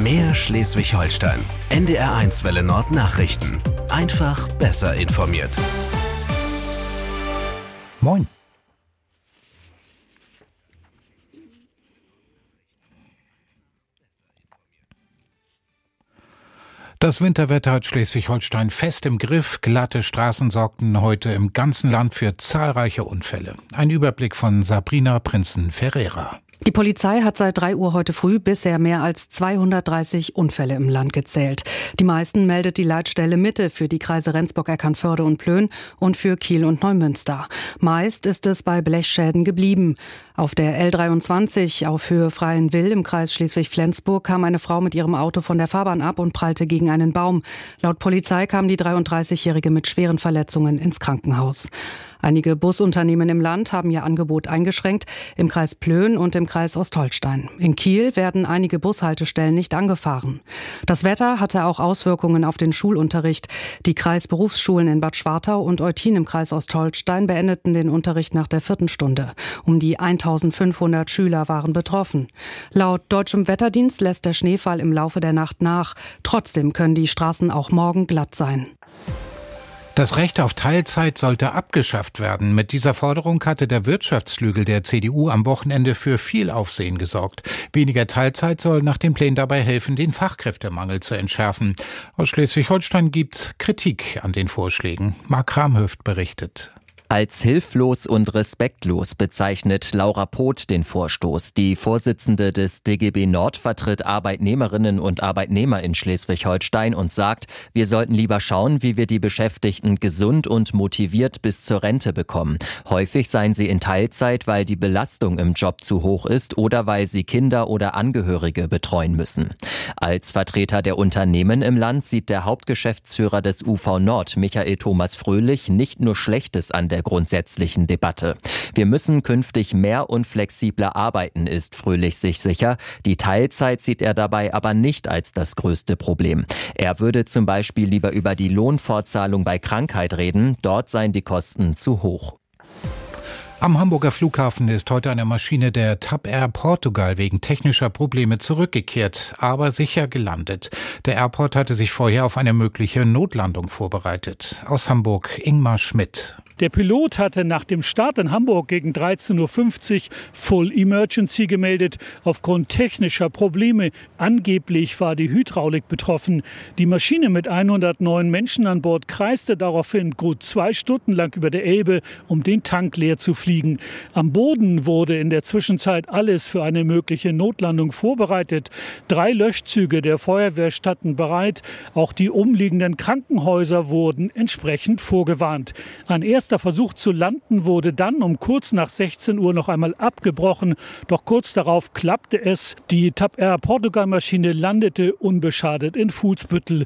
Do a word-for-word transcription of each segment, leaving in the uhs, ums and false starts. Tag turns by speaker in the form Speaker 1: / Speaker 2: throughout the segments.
Speaker 1: Mehr Schleswig-Holstein. N D R eins Welle Nord Nachrichten. Einfach besser informiert.
Speaker 2: Moin. Das Winterwetter hat Schleswig-Holstein fest im Griff. Glatte Straßen sorgten heute im ganzen Land für zahlreiche Unfälle. Ein Überblick von Sabrina Prinzen-Ferreira.
Speaker 3: Die Polizei hat seit drei Uhr heute früh bisher mehr als zweihundertdreißig Unfälle im Land gezählt. Die meisten meldet die Leitstelle Mitte für die Kreise Rendsburg, Eckernförde und Plön und für Kiel und Neumünster. Meist ist es bei Blechschäden geblieben. Auf der L dreiundzwanzig auf Höhe Freienwil im Kreis Schleswig-Flensburg kam eine Frau mit ihrem Auto von der Fahrbahn ab und prallte gegen einen Baum. Laut Polizei kam die dreiunddreißigjährige mit schweren Verletzungen ins Krankenhaus. Einige Busunternehmen im Land haben ihr Angebot eingeschränkt, im Kreis Plön und im Kreis Ostholstein. In Kiel werden einige Bushaltestellen nicht angefahren. Das Wetter hatte auch Auswirkungen auf den Schulunterricht. Die Kreisberufsschulen in Bad Schwartau und Eutin im Kreis Ostholstein beendeten den Unterricht nach der vierten Stunde. Um die eintausendfünfhundert Schüler waren betroffen. Laut Deutschem Wetterdienst lässt der Schneefall im Laufe der Nacht nach. Trotzdem können die Straßen auch morgen glatt sein.
Speaker 2: Das Recht auf Teilzeit sollte abgeschafft werden. Mit dieser Forderung hatte der Wirtschaftsflügel der C D U am Wochenende für viel Aufsehen gesorgt. Weniger Teilzeit soll nach den Plänen dabei helfen, den Fachkräftemangel zu entschärfen. Aus Schleswig-Holstein gibt's Kritik an den Vorschlägen. Mark Kramhöft berichtet.
Speaker 4: Als hilflos und respektlos bezeichnet Laura Poth den Vorstoß. Die Vorsitzende des D G B Nord vertritt Arbeitnehmerinnen und Arbeitnehmer in Schleswig-Holstein und sagt, wir sollten lieber schauen, wie wir die Beschäftigten gesund und motiviert bis zur Rente bekommen. Häufig seien sie in Teilzeit, weil die Belastung im Job zu hoch ist oder weil sie Kinder oder Angehörige betreuen müssen. Als Vertreter der Unternehmen im Land sieht der Hauptgeschäftsführer des U V Nord, Michael Thomas Fröhlich, nicht nur Schlechtes an der grundsätzlichen Debatte. Wir müssen künftig mehr und flexibler arbeiten, ist Fröhlich sich sicher. Die Teilzeit sieht er dabei aber nicht als das größte Problem. Er würde zum Beispiel lieber über die Lohnfortzahlung bei Krankheit reden. Dort seien die Kosten zu hoch.
Speaker 2: Am Hamburger Flughafen ist heute eine Maschine der T A P Air Portugal wegen technischer Probleme zurückgekehrt, aber sicher gelandet. Der Airport hatte sich vorher auf eine mögliche Notlandung vorbereitet. Aus Hamburg Ingmar Schmidt.
Speaker 5: Der Pilot hatte nach dem Start in Hamburg gegen dreizehn Uhr fünfzig Full Emergency gemeldet, aufgrund technischer Probleme. Angeblich war die Hydraulik betroffen. Die Maschine mit hundertneun Menschen an Bord kreiste daraufhin gut zwei Stunden lang über der Elbe, um den Tank leer zu fliegen. Am Boden wurde in der Zwischenzeit alles für eine mögliche Notlandung vorbereitet. Drei Löschzüge der Feuerwehr standen bereit. Auch die umliegenden Krankenhäuser wurden entsprechend vorgewarnt. Ein erster Versuch zu landen wurde dann um kurz nach sechzehn Uhr noch einmal abgebrochen. Doch kurz darauf klappte es. Die T A P Air Portugal-Maschine landete unbeschadet in Fuhlsbüttel.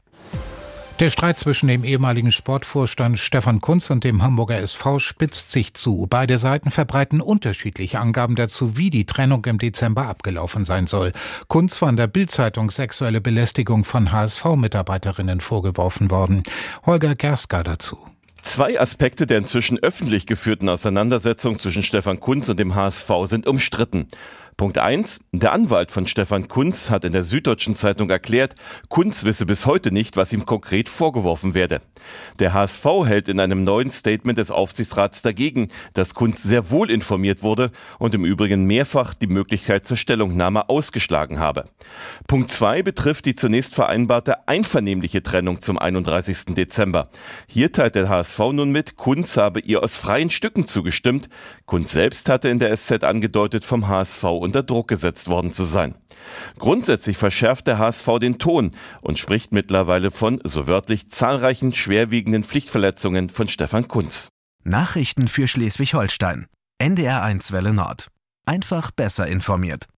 Speaker 2: Der Streit zwischen dem ehemaligen Sportvorstand Stefan Kuntz und dem Hamburger S V spitzt sich zu. Beide Seiten verbreiten unterschiedliche Angaben dazu, wie die Trennung im Dezember abgelaufen sein soll. Kuntz war in der Bild-Zeitung sexuelle Belästigung von H S V-Mitarbeiterinnen vorgeworfen worden. Holger Gerska dazu.
Speaker 6: Zwei Aspekte der inzwischen öffentlich geführten Auseinandersetzung zwischen Stefan Kuntz und dem H S V sind umstritten. Punkt eins. Der Anwalt von Stefan Kuntz hat in der Süddeutschen Zeitung erklärt, Kuntz wisse bis heute nicht, was ihm konkret vorgeworfen werde. Der H S V hält in einem neuen Statement des Aufsichtsrats dagegen, dass Kuntz sehr wohl informiert wurde und im Übrigen mehrfach die Möglichkeit zur Stellungnahme ausgeschlagen habe. Punkt zwei betrifft die zunächst vereinbarte einvernehmliche Trennung zum einunddreißigsten Dezember. Hier teilt der H S V nun mit, Kuntz habe ihr aus freien Stücken zugestimmt. Kuntz selbst hatte in der S Z angedeutet, vom H S V unter Druck gesetzt worden zu sein. Grundsätzlich verschärft der H S V den Ton und spricht mittlerweile von, so wörtlich, zahlreichen schwerwiegenden Pflichtverletzungen von Stefan Kuntz.
Speaker 1: Nachrichten für Schleswig-Holstein. N D R eins Welle Nord. Einfach besser informiert.